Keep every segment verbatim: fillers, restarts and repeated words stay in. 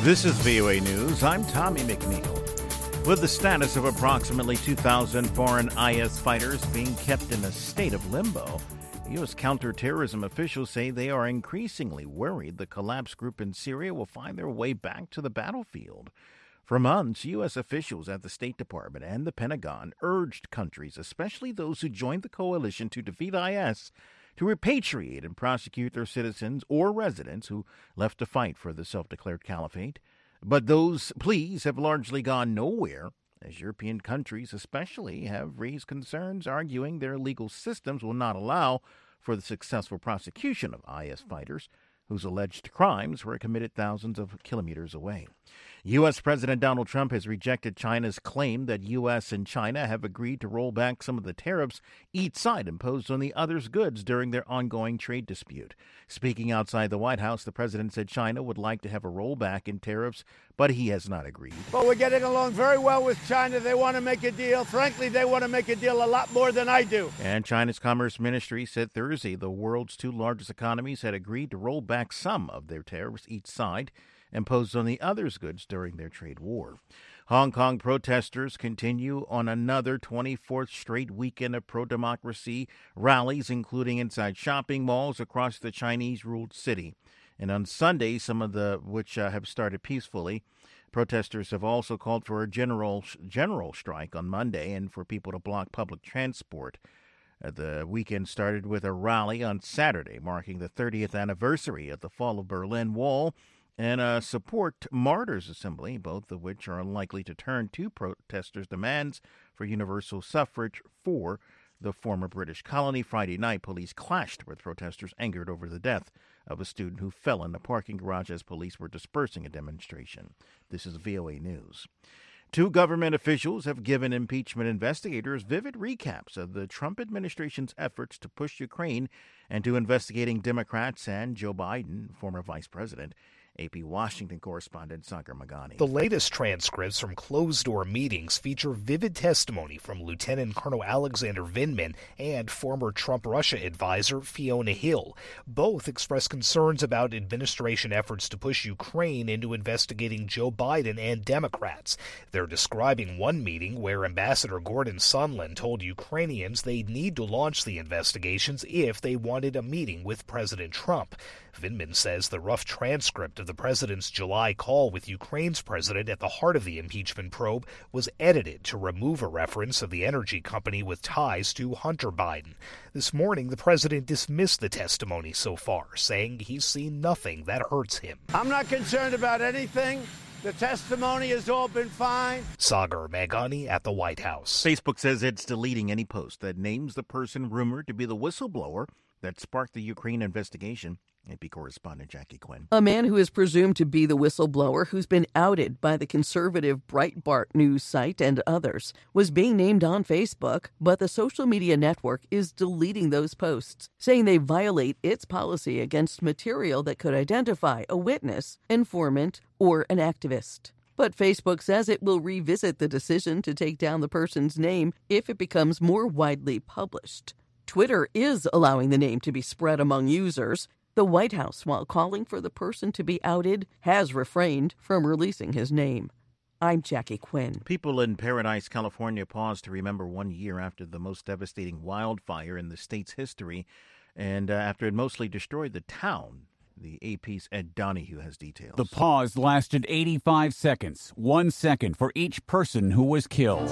This is V O A News. I'm Tommy McNeil. With the status of approximately two thousand foreign I S fighters being kept in a state of limbo, U S counterterrorism officials say they are increasingly worried the collapsed group in Syria will find their way back to the battlefield. For months, U S officials at the State Department and the Pentagon urged countries, especially those who joined the coalition to defeat I S, to repatriate and prosecute their citizens or residents who left to fight for the self-declared caliphate. But those pleas have largely gone nowhere, as European countries especially have raised concerns, arguing their legal systems will not allow for the successful prosecution of I S fighters whose alleged crimes were committed thousands of kilometers away. U S. President Donald Trump has rejected China's claim that U S and China have agreed to roll back some of the tariffs each side imposed on the other's goods during their ongoing trade dispute. Speaking outside the White House, the president said China would like to have a rollback in tariffs, but he has not agreed. But we're getting along very well with China. They want to make a deal. Frankly, they want to make a deal a lot more than I do. And China's Commerce Ministry said Thursday the world's two largest economies had agreed to roll back some of their tariffs each side imposed on the other's goods during their trade war. Hong Kong protesters continue on another twenty-fourth straight weekend of pro-democracy rallies, including inside shopping malls across the Chinese-ruled city. And on Sunday, some of the which uh, have started peacefully, protesters have also called for a general general strike on Monday and for people to block public transport. Uh, the weekend started with a rally on Saturday, marking the thirtieth anniversary of the fall of Berlin Wall, and a support martyrs assembly, both of which are unlikely to turn to protesters' demands for universal suffrage for the former British colony. Friday night, police clashed with protesters angered over the death of a student who fell in a parking garage as police were dispersing a demonstration. This is V O A News. Two government officials have given impeachment investigators vivid recaps of the Trump administration's efforts to push Ukraine into investigating Democrats and Joe Biden, former vice president. A P Washington correspondent Sagar Magani. The latest transcripts from closed-door meetings feature vivid testimony from Lieutenant Colonel Alexander Vindman and former Trump-Russia advisor Fiona Hill. Both expressed concerns about administration efforts to push Ukraine into investigating Joe Biden and Democrats. They're describing one meeting where Ambassador Gordon Sondland told Ukrainians they'd need to launch the investigations if they wanted a meeting with President Trump. Vindman says the rough transcript of the president's July call with Ukraine's president at the heart of the impeachment probe was edited to remove a reference of the energy company with ties to Hunter Biden. This morning, the president dismissed the testimony so far, saying he's seen nothing that hurts him. I'm not concerned about anything. The testimony has all been fine. Sagar Magani at the White House. Facebook says it's deleting any post that names the person rumored to be the whistleblower that sparked the Ukraine investigation. A P correspondent Jackie Quinn. A man who is presumed to be the whistleblower who's been outed by the conservative Breitbart news site and others was being named on Facebook, but the social media network is deleting those posts, saying they violate its policy against material that could identify a witness, informant, or an activist. But Facebook says it will revisit the decision to take down the person's name if it becomes more widely published. Twitter is allowing the name to be spread among users. The White House, while calling for the person to be outed, has refrained from releasing his name. I'm Jackie Quinn. People in Paradise, California paused to remember one year after the most devastating wildfire in the state's history, and uh, after it mostly destroyed the town. The A P's Ed Donahue has details. The pause lasted eighty-five seconds, one second for each person who was killed.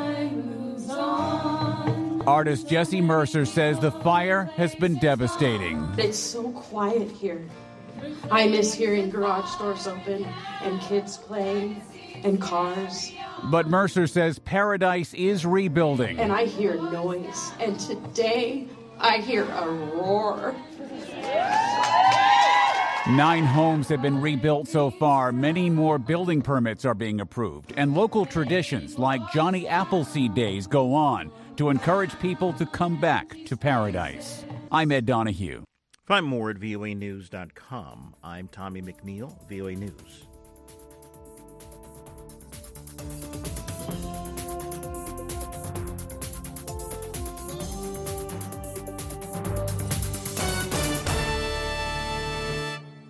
Artist Jesse Mercer says the fire has been devastating. It's so quiet here. I miss hearing garage doors open and kids playing and cars. But Mercer says Paradise is rebuilding. And I hear noise. And today I hear a roar. Nine homes have been rebuilt so far. Many more building permits are being approved. And local traditions like Johnny Appleseed Days go on to encourage people to come back to Paradise. I'm Ed Donahue. Find more at V O A news dot com. I'm Tommy McNeil, V O A News.